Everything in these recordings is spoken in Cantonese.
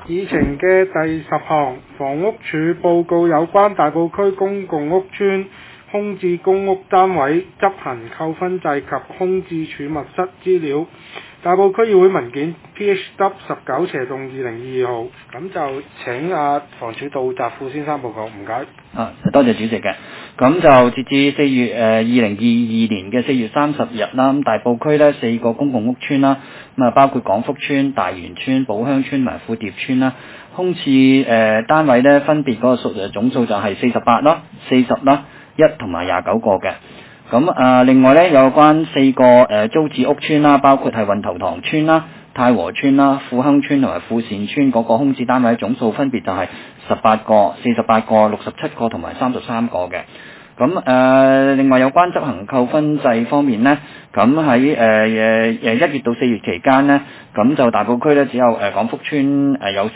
議程嘅第10項，房屋署報告有關大埔區公共屋邨空置公屋單位執行扣分制及空置儲物室資料。大埔區議會文件 PHW19/2022 號，咁就請房署杜澤富先生報告，唔該。 多謝主席嘅。咁就截至2022年嘅4月30日啦，咁大埔區呢4個公共屋邨啦，咁啊包括廣福邨、大元邨、寶鄉邨同埋富蝶邨啦，空置單位呢分別嗰個總數就係48啦、40啦、1同埋29個嘅。咁另外呢，有關4個租置屋邨啦，包括係運頭塘邨啦、太和邨啦、富亨邨同埋富善邨嗰個空置單位總數分別就係18個、48個、67個同埋33個嘅。咁另外有關執行扣分制方面呢，咁喺1月到4月期間呢，咁就大埔區呢只有廣福邨有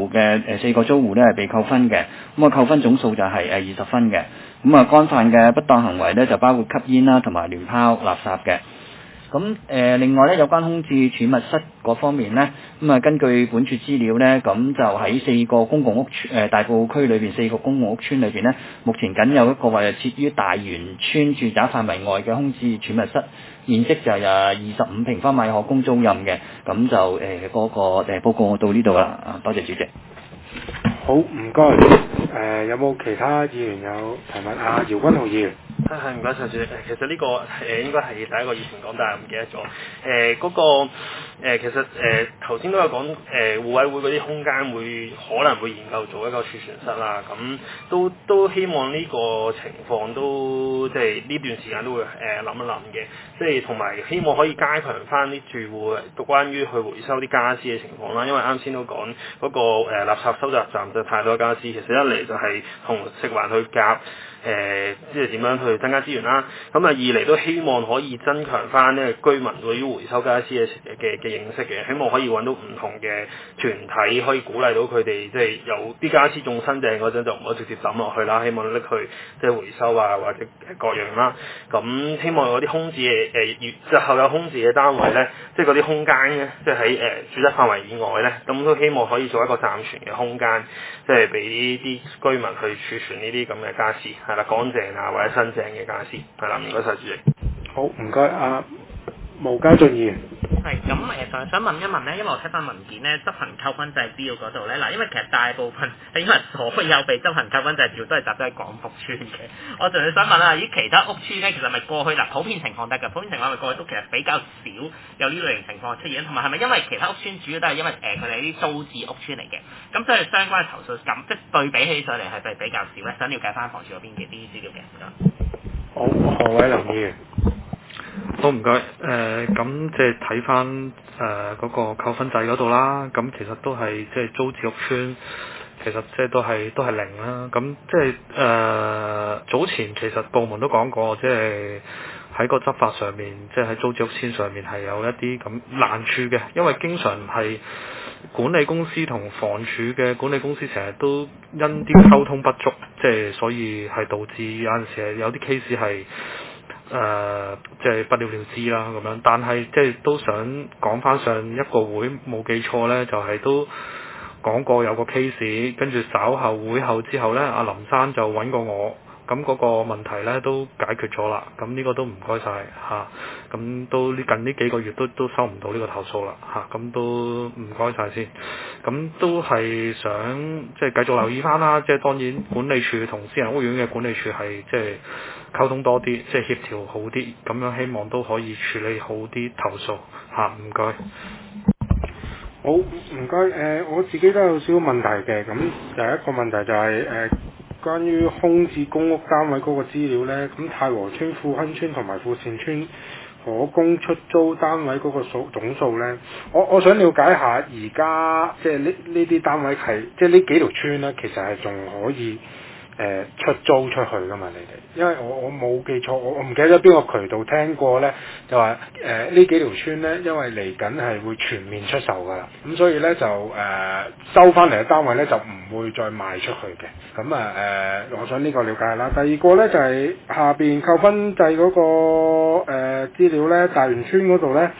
4個租戶呢係被扣分嘅，咁啊扣分總數就係20分嘅。咁啊干犯嘅不當行為呢就包括吸煙啦同埋亂拋垃圾嘅。咁另外呢，有關空置儲物室嗰方面呢，咁啊根據本署資料呢，咁就喺4個公共屋邨大埔區裏邊4個公共屋邨裏邊呢，目前僅有一個位設於大元邨住宅範圍外嘅空置儲物室，面積就係25平方米可供租賃嘅。咁就嗰個報告我到呢度啦。多謝主席。 好，唔該。有冇其他議員有提問？姚君豪議員。 係唔該晒主席。其實呢個應該係第一個議程講，但係唔記得咗。其實頭先都有講互委會嗰啲空間可能會研究做一個儲存室啦。咁都希望呢個情況都即係呢段時間都會諗一諗嘅。即係同埋希望可以加強翻啲住戶關於去回收啲傢俬嘅情況啦。因為啱先都講嗰個垃圾收集站就太多傢俬，其實一嚟就係同食環去夾。即係點樣去增加資源啦？咁二嚟都希望可以增強翻呢居民對於回收傢俬嘅認識嘅，希望可以揾到唔同嘅團體，可以鼓勵到佢哋，即係有啲傢俬仲新淨嗰陣就唔好直接抌落去啦，希望拎去即係回收啊或者各樣啦。咁希望有啲空置嘅日後有空置嘅單位呢，即係嗰啲空間呢，即係喺住宅範圍以外呢，咁都希望可以做一個暫存嘅空間，即係俾啲居民去儲存呢啲咁嘅傢俬。係啦，乾淨啊或者新淨嘅傢俬，係啦，唔該晒主席。 好，唔該毛家俊議員。 係咁想問一問咧，因為我睇翻文件咧，執行扣分制資料嗰度咧，嗱，因為其實大部分因為所有被執行扣分制資料都係集中喺廣福邨嘅，我仲想問下，咦其他屋邨咧，其實咪過去普遍情況得㗎？普遍情況咪過去都其實比較少有呢類型情況出現，同埋係咪因為其他屋邨主要都係因為佢哋啲租置屋邨嚟嘅，咁所以相關嘅投訴咁即係對比起上嚟係比較少咧？想了解翻房署嗰邊嘅啲資料嘅。 好，何偉林議員。 好，唔該。咁即係睇翻嗰個扣分制嗰度啦。咁其實都係即係租置屋邨，其實即係都係零啦。咁即係早前其實部門都講過，即係喺個執法上面，即係喺租置屋邨上面係有一啲咁難處嘅，因為經常係管理公司同房署嘅管理公司成日都因啲溝通不足，即係所以係導致有陣時係有啲 case 係。即係不了了之啦咁樣，但係即係都想講翻上一個會冇記錯呢，就係都講過有個 case， 跟住稍後會後之後呢，阿林生就揾過我，咁嗰個問題呢都解決咗啦，咁呢個都唔該晒嚇，咁都近呢幾個月都收唔到呢個投訴啦嚇，咁都唔該晒先，咁都係想即係繼續留意翻啦，即係當然管理處同私人屋苑嘅管理處係即係溝通多啲，即係協調好啲，咁樣希望都可以處理好啲投訴嚇，唔該。 好，唔該。我自己都有少少問題嘅，咁第一個問題就係關於空置公屋單位嗰個資料呢，咁太和邨、富亨邨同埋富善邨可供出租單位嗰個總數呢，我想了解下而家即係呢啲單位係即係呢幾條村呢，其實係仲可以出租出去噶嘛？你哋，因為我冇記錯，我唔記得咗邊個渠道聽過呢，就話呢幾條村呢，因為嚟緊係會全面出售噶啦，咁所以呢，就收翻嚟嘅單位呢，就唔會再賣出去嘅。咁我想呢個了解下啦。第二個呢，就係下邊扣分制嗰個資料呢，大元邨嗰度呢，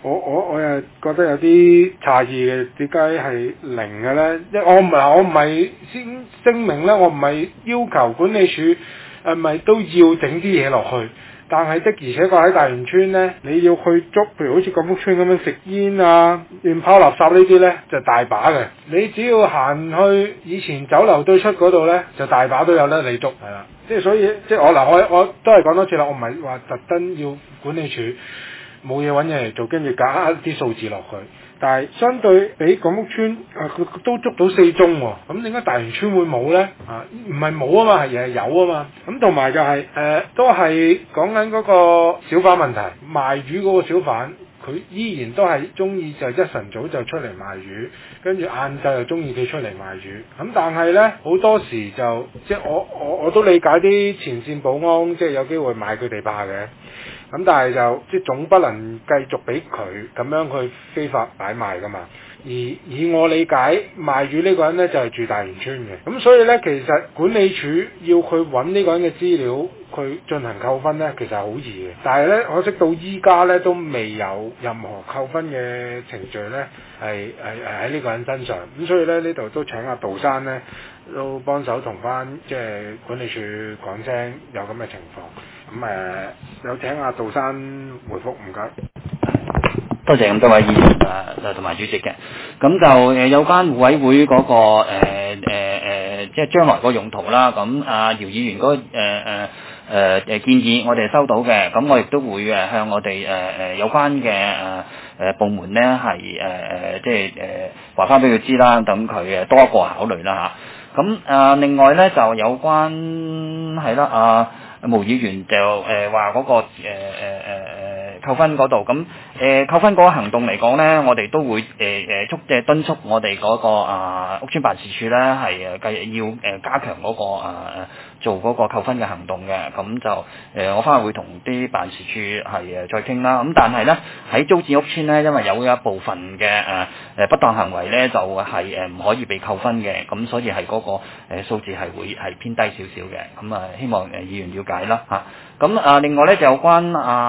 我又覺得有啲詫異嘅，點解係零嘅咧？我唔係先聲明咧，我唔係要求管理處係咪都要整啲嘢落去。但係的而且確喺大元村咧，你要去捉，譬如好似廣福村咁樣食煙啊、亂拋垃圾呢啲咧，就大把嘅。你只要行去以前酒樓對出嗰度咧，就大把都有得你捉，係啦。即係所以，即係我都係講多次啦，我唔係話特登要管理處冇嘢揾嘢嚟做，跟住加啲數字落去。但係相對比廣福村佢都捉到4宗喎，咁點解大元村會冇呢？唔係冇啊嘛，係有啊嘛。咁同埋就係都係講緊嗰個小販問題，賣魚嗰個小販佢依然都係中意就一晨早就出嚟賣魚，跟住晏晝又中意佢出嚟賣魚。咁但係呢，好多時就即係我都理解啲前線保安即係有機會買佢哋霸嘅。咁但係就即係總不能繼續俾佢咁樣去非法擺賣噶嘛。而以我理解賣魚呢個人呢，就係住大元村嘅。咁所以呢，其實管理處要去揾呢個人嘅資料，佢進行扣分呢，其實係好易嘅。但係呢，可惜到依家呢，都未有任何扣分嘅程序呢，係喺呢個人身上。咁所以呢度都請阿杜生呢，都幫手同翻即係管理處講聲有咁嘅情況。咁有請阿杜生回覆，唔該。 多謝咁多位議員同埋主席嘅。咁就有關互委會嗰、個即係將來個用途啦。咁姚議員嗰建議我哋收到嘅，咁我亦都會向我哋有關嘅部門咧係即係話翻俾佢知啦，等佢多一個考慮啦嚇。咁另外咧就有關係啦毛議員就話嗰個扣分嗰度，咁扣分嗰個行動嚟講咧，我哋都會敦促我哋嗰個屋邨辦事處咧係要加強嗰個做嗰個扣分嘅行動嘅。咁就我翻去會同啲辦事處係再傾啦。咁但係咧喺租置屋邨咧，因為有一部分嘅不當行為咧就係唔可以被扣分嘅，咁所以係嗰個數字係會係偏低少少嘅。咁希望議員了解啦嚇。咁另外咧就有關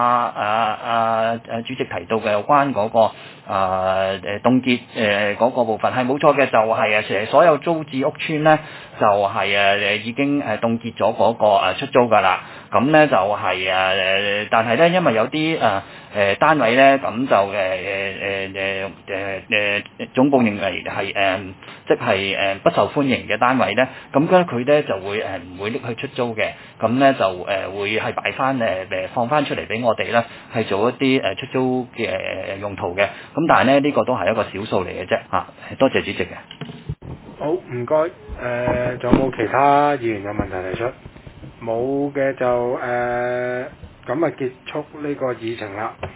主席提到嘅有關嗰個凍結嗰個部分係冇錯嘅，就係其實所有租置屋邨咧就係已經凍結咗嗰個出租㗎啦。咁咧就係但係咧因為有啲單位咧咁就總部認為係即係不受歡迎嘅單位咧，咁佢咧就會唔會拎去出租嘅，咁咧就會係擺翻放翻出嚟俾我哋咧，係做一啲出租嘅用途嘅。咁但係咧呢個都係一個少數嚟嘅啫嚇。多謝主席嘅。 好，唔該。仲有冇其他議員有問題提出？冇嘅就咁結束呢個議程啦。